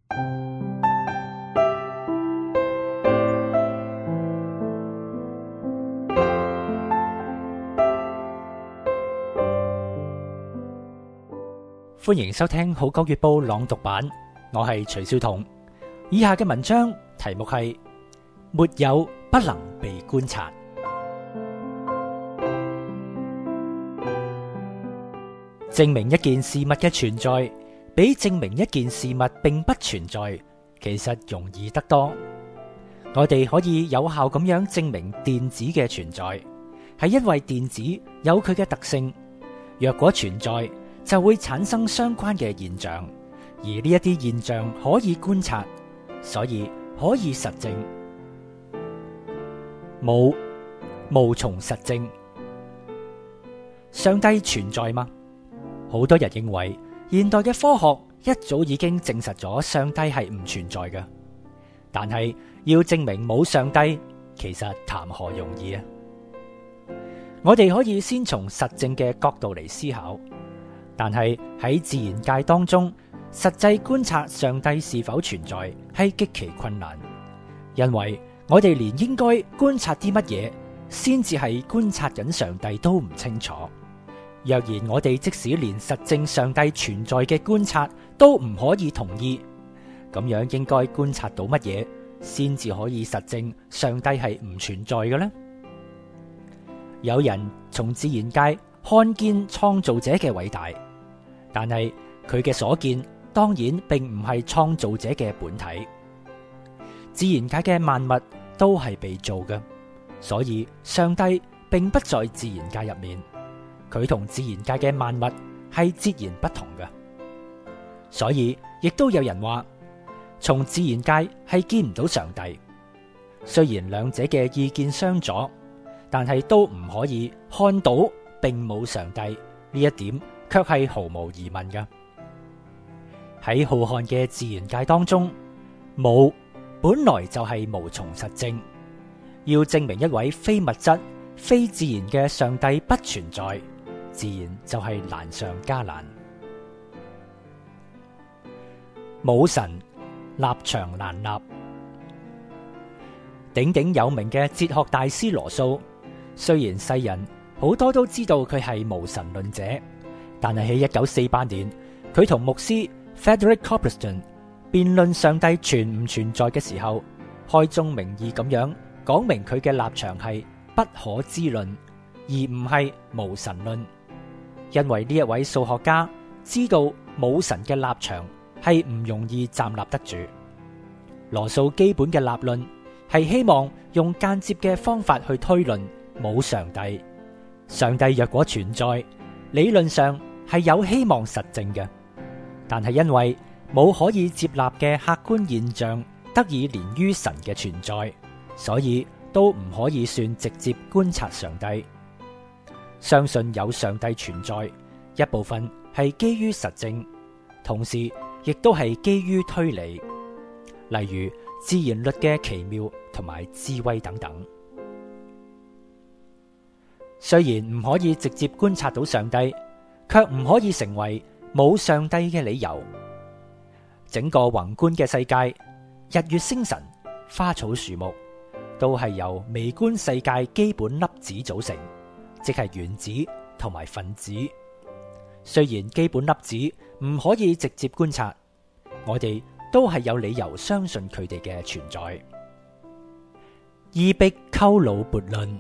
歡迎收聽《號角月報》朗讀版，我係徐少彤。以下嘅文章題目係沒有不能被觀察。證明一件事物嘅存在，比證明一件事物並不存在，其實容易得多。我哋可以有效咁樣證明電子嘅存在，係因為電子有佢嘅特性。若果存在，就會產生相關嘅現象，而呢一啲現象可以觀察，所以可以實證。無從實證。上帝存在嗎？好多人認為現代嘅科學一早已經證實咗上帝係唔存在嘅，但係要證明冇上帝，其實談何容易啊！我哋可以先從實證嘅角度嚟思考。但係喺自然界當中，實際觀察上帝是否存在係極其困難，因為我哋連應該觀察啲乜嘢先至係觀察緊上帝都唔清楚。若然我哋即使連實證上帝存在嘅觀察都唔可以同意，咁樣應該觀察到乜嘢先至可以實證上帝係唔存在嘅呢？有人從自然界看見創造者嘅偉大，但係佢嘅所見當然並唔係創造者嘅本體。自然界嘅萬物都係被造嘅，所以上帝並不在自然界入面。佢同自然界嘅萬物係截然不同嘅，所以亦都有人話從自然界係見唔到上帝。雖然兩者嘅意見相左，但係都唔可以看到並冇上帝，呢一點卻係毫無疑問嘅。喺浩瀚嘅自然界當中，冇本來就係無從實證。要證明一位非物質、非自然嘅上帝不存在，自然就係難上加難。冇神，立場難立。鼎鼎有名嘅哲學大師羅素，雖然世人好多都知道佢係無神論者，但係喺1948年，佢同牧師 Frederick Copleston 辯論上帝存唔存在嘅時候，開宗明義咁樣講明佢嘅立場係不可知論，而唔係無神論。因為呢一位數學家知道冇神嘅立場係唔容易站立得住。羅素基本嘅立論係希望用間接嘅方法去推論冇上帝。上帝若果存在，理論上係有希望實證嘅，但係因為冇可以接納嘅客觀現象得以連於神嘅存在，所以都唔可以算直接觀察上帝。相信有上帝存在，一部分係基於實證，同時亦都係基於推理，例如自然律嘅奇妙同埋智慧等等。雖然唔可以直接觀察到上帝，卻唔可以成為冇上帝嘅理由。整個宏觀嘅世界，日月星辰、花草樹木，都係由微觀世界基本粒子組成，即係原子同埋分子。雖然基本粒子唔可以直接觀察，我哋都係有理由相信佢哋嘅存在。伊壁鳩魯悖論。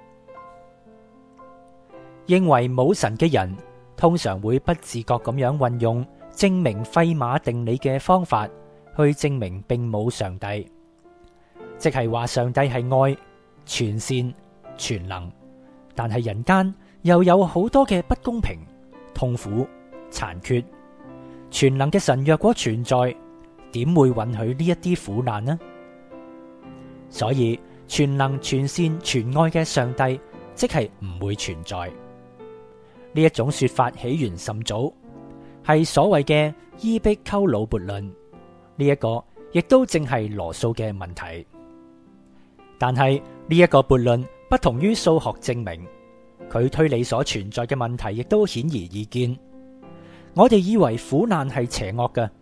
認為冇神嘅人通常會不自覺咁樣運用證明費馬定理嘅方法去證明並冇上帝，即係話上帝係愛、全善、全能，但係人間又有好多嘅不公平、痛苦、殘缺。全能嘅神若果存在，點會允許呢一啲苦難呢？所以全能、全善、全愛嘅上帝即係唔會存在。呢一種說法起源甚早，係所謂嘅伊壁鳩魯悖論。呢一個亦都正係羅素嘅問題。但係呢一個悖論不同於數學證明，佢推理所存在嘅問題亦都顯而易見。我哋以為苦難係邪惡嘅，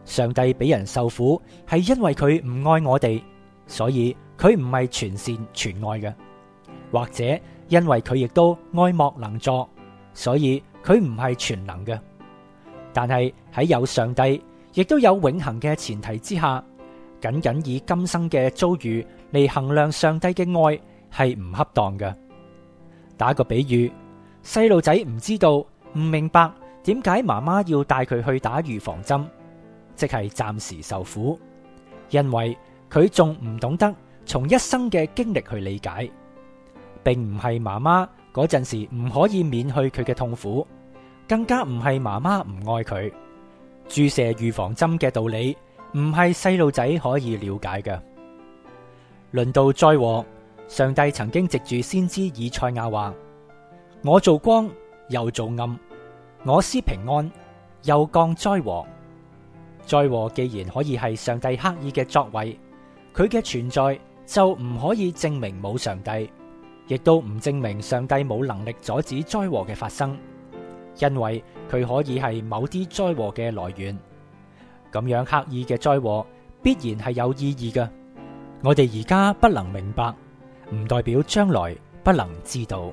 上帝俾人受苦係因為佢唔愛我哋，所以佢唔係全善全愛嘅；或者因為佢亦都愛莫能助，所以佢唔係全能嘅。但係喺有上帝，亦都有永恆嘅前提之下，僅僅以今生嘅遭遇嚟衡量上帝嘅愛係唔恰當嘅。打個比喻，細路仔唔知道、唔明白點解媽媽要帶佢去打預防針，即係暫時受苦，因為佢仲唔懂得從一生嘅經歷去理解，並唔係媽媽嗰陣時唔可以免去佢嘅痛苦，更加唔係媽媽唔愛佢。注射預防針嘅道理唔係細路仔可以了解嘅。論到災禍，上帝曾經藉住先知以賽亞話：我造光，又造暗，我施平安，又降災禍。災禍既然可以係上帝刻意嘅作為，佢嘅存在就唔可以證明冇上帝，亦都唔證明上帝冇能力阻止災禍嘅發生，因為佢可以係某啲災禍嘅來源。咁樣刻意嘅災禍必然係有意義嘅。我哋而家不能明白，唔代表將來不能知道。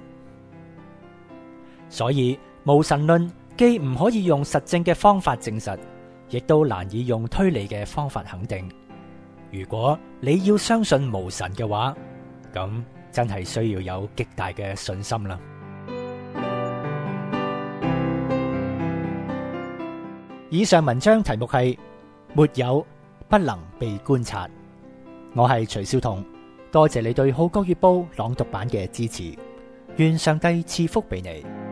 所以無神論既唔可以用實證嘅方法證實，亦都難以用推理嘅方法肯定。如果你要相信無神嘅話，咁真係需要有極大嘅信心啦。以上文章題目係沒有不能被觀察。我係徐少彤，多謝你對《號角月報》朗讀版嘅支持，願上帝賜福俾你。